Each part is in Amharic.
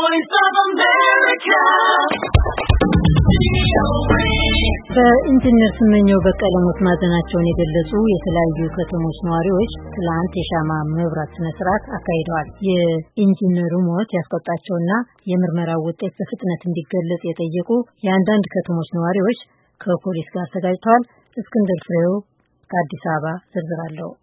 Voice of America. በኢንጂነር ስመኘው በቀለ ሞት ማዘናቸውን የገለጹ የተለያዩ ከተሞች ነዋሪዎች ትላንት የሻማ መብራት ስነ ስርዓት አካሂደዋል። የኢንጂነሩ ሞት ያስቆጣቸውና የምርመራው ውጤት በፍጥነት እንዲገለጽ የጠየቁ የአንዳንድ ከተሞች ነዋሪዎች ከፖሊስ ጋር ተጋጭተዋል። እስክንድር ፍሬው ከአዲስ አበባ ዝርዝር አለው።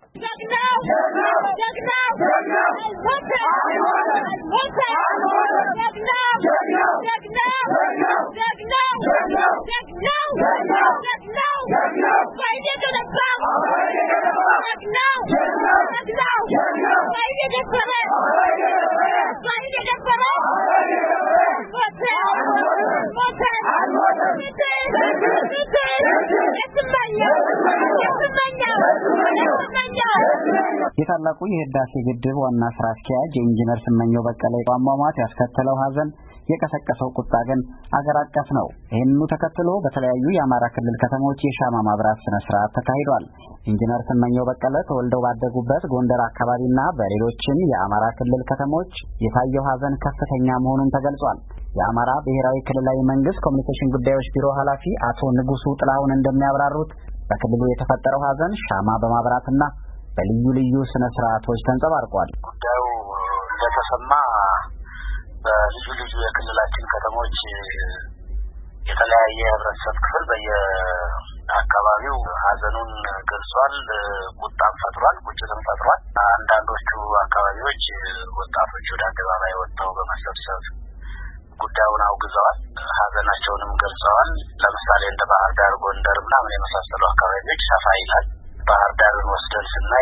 የታላቁ የህዳሴ ግድብ ዋና ስራ አስኪያጅ ኢንጂነር ስመኘው በቀለ ሟሟት ያስከተለው ሀዘን የቀሰቀሰው ቁጣ ግን አገር አቀፍ ነው። ይህንኑ ተከትሎ በተለያዩ የአማራ ክልል ከተሞች የሻማ ማብራት ስነ ስርዓት ተካሂዷል። ኢንጂነር ስመኘው በቀለ ተወልደው ባደጉበት ጎንደር አካባቢና በሌሎችም የአማራ ክልል ከተሞች የታየው ሀዘን ከፍተኛ መሆኑን ተገልጿል። የአማራ ብሔራዊ ክልላዊ መንግስት ኮሚኒኬሽን ጉዳዮች ቢሮ ኃላፊ አቶ ንጉሱ ጥላሁን እንደሚያብራሩት በክልሉ የተፈጠረው ሀዘን ሻማ በማብራትና በልዩ ልዩ ስነ ስርዓቶች ተንጸባርቋል። ጉዳዩ እንደተሰማ በልዩ ልዩ የክልላችን ከተሞች የተለያየ ህብረተሰብ ክፍል በየአካባቢው ሀዘኑን ገልጿል። ቁጣም ፈጥሯል፣ ቁጭትም ፈጥሯል። አንዳንዶቹ አካባቢዎች ወጣቶች ወደ አደባባይ ወጥተው በመሰብሰብ ጉዳዩን አውግዘዋል፣ ሀዘናቸውንም ገልጸዋል። ለምሳሌ እንደ ባህር ዳር፣ ጎንደር ምናምን የመሳሰሉ አካባቢዎች ሰፋ ይላል። ባህር ዳርን ወስደን ስናይ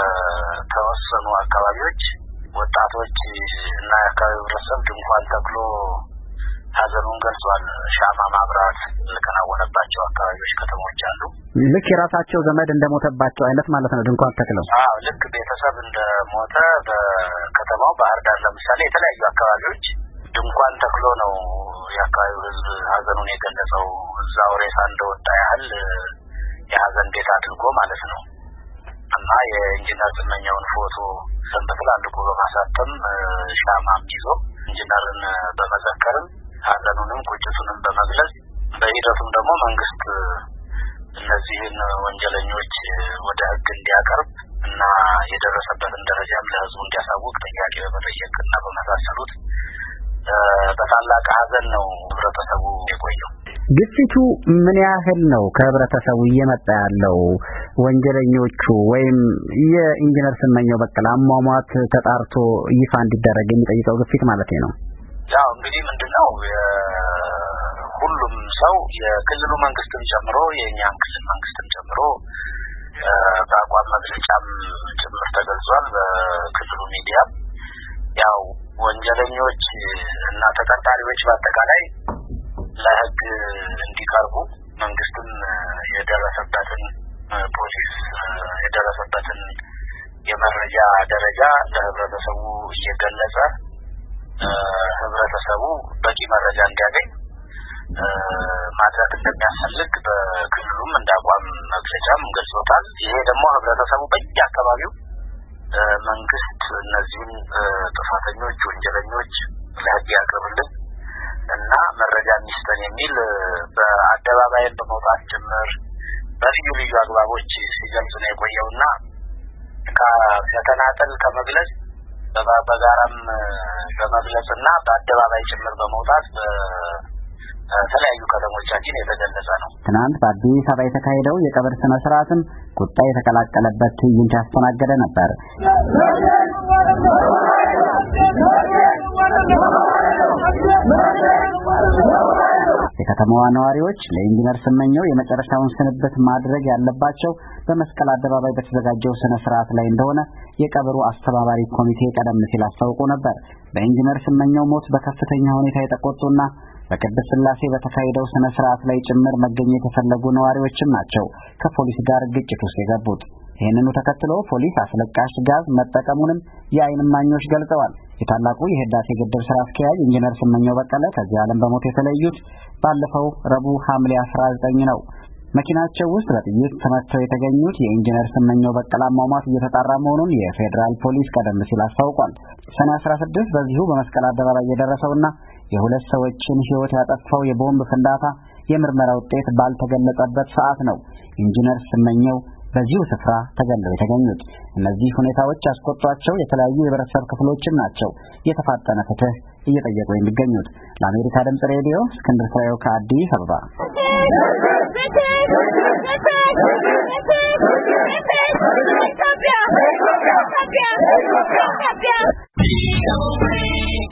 በተወሰኑ አካባቢዎች ወጣቶች እና የአካባቢው ህብረተሰብ ድንኳን ተክሎ ሀዘኑን ገልጿል። ሻማ ማብራት የተከናወነባቸው አካባቢዎች፣ ከተሞች አሉ። ልክ የራሳቸው ዘመድ እንደሞተባቸው አይነት ማለት ነው። ድንኳን ተክለው ልክ ቤተሰብ እንደሞተ በከተማው ባህር ዳር ለምሳሌ የተለያዩ አካባቢዎች ድንኳን ተክሎ ነው የአካባቢው ህዝብ ሀዘኑን የገለጸው። እዛው ሬሳ እንደወጣ ያህል የሀዘን ቤት አድርጎ ማለት ነው። እና የኢንጂነር ስመኘውን ፎቶ ሰንበት ላልቆ በማሳተም ሻማም ይዞ ኢንጂነርን በመዘከርም ሀዘኑንም ቁጭቱንም በመግለጽ በሂደቱም ደግሞ መንግስት እነዚህን ወንጀለኞች ወደ ህግ እንዲያቀርብ እና የደረሰበትን ደረጃም ለህዝቡ እንዲያሳውቅ ጥያቄ በመጠየቅ እና በመሳሰሉት በታላቅ ሀዘን ነው ህብረተሰቡ የቆየው። ግፊቱ ምን ያህል ነው ከህብረተሰቡ እየመጣ ያለው? ወንጀለኞቹ ወይም የኢንጂነር ስመኘው በቀለ አሟሟት ተጣርቶ ይፋ እንዲደረግ የሚጠይቀው ግፊት ማለት ነው። ያው እንግዲህ ምንድነው ሁሉም ሰው የክልሉ መንግስትም ጨምሮ የኛም ክልል መንግስትም ጨምሮ በአቋም መግለጫም ጭምር ተገልጿል። በክልሉ ሚዲያ ያው ወንጀለኞች እና ተጠርጣሪዎች በአጠቃላይ ለህግ እንዲቀርቡ መንግስትም የደረሰበትን ፖሊስ የደረሰበትን የመረጃ ደረጃ ለህብረተሰቡ እየገለጸ ህብረተሰቡ በቂ መረጃ እንዲያገኝ ማድረግ እንደሚያስፈልግ በክልሉም እንዳቋም መግለጫም ገልጾታል። ይሄ ደግሞ ህብረተሰቡ በየአካባቢው መንግስት እነዚህን ጥፋተኞች ወንጀለኞች ለህግ ያቅርብልን እና መረጃ እንስጠን የሚል በአደባባይ በመውጣት ጭምር በልዩ ልዩ አግባቦች ሲገልጽ ነው የቆየውና ከተናጠል ከመግለጽ በጋራም በመግለጽና በአደባባይ ጭምር በመውጣት በተለያዩ ከተሞቻችን የተገለጸ ነው። ትናንት በአዲስ አበባ የተካሄደው የቀብር ስነ ስርዓትም ቁጣ የተቀላቀለበት ትዕይንት ያስተናገደ ነበር። የከተማዋ ነዋሪዎች ለኢንጂነር ስመኘው የመጨረሻውን ስንብት ማድረግ ያለባቸው በመስቀል አደባባይ በተዘጋጀው ስነ ስርዓት ላይ እንደሆነ የቀብሩ አስተባባሪ ኮሚቴ ቀደም ሲል አስታውቆ ነበር። በኢንጂነር ስመኘው ሞት በከፍተኛ ሁኔታ የተቆጡና በቅድስት ሥላሴ በተካሄደው ስነ ስርዓት ላይ ጭምር መገኘት የፈለጉ ነዋሪዎችም ናቸው ከፖሊስ ጋር ግጭት ውስጥ የገቡት። ይህንኑ ተከትሎ ፖሊስ አስለቃሽ ጋዝ መጠቀሙንም የዓይን እማኞች ገልጸዋል። የታላቁ የህዳሴ ግድብ ስራ አስኪያጅ ኢንጂነር ስመኘው በቀለ ከዚህ ዓለም በሞት የተለዩት ባለፈው ረቡዕ ሐምሌ 19 ነው። መኪናቸው ውስጥ በጥይት ተመተው የተገኙት የኢንጂነር ስመኘው በቀለ አሟሟት እየተጣራ መሆኑን የፌዴራል ፖሊስ ቀደም ሲል አስታውቋል። ሰኔ 16 በዚሁ በመስቀል አደባባይ የደረሰውና የሁለት ሰዎችን ሕይወት ያጠፋው የቦምብ ፍንዳታ የምርመራ ውጤት ባልተገለጸበት ሰዓት ነው ኢንጂነር ስመኘው በዚሁ ስፍራ ተገለው የተገኙት። እነዚህ ሁኔታዎች ያስቆጧቸው የተለያዩ የህብረተሰብ ክፍሎችም ናቸው የተፋጠነ ፍትህ እየጠየቁ የሚገኙት። ለአሜሪካ ድምጽ ሬዲዮ እስክንድር ፍሬው ከአዲስ አበባ።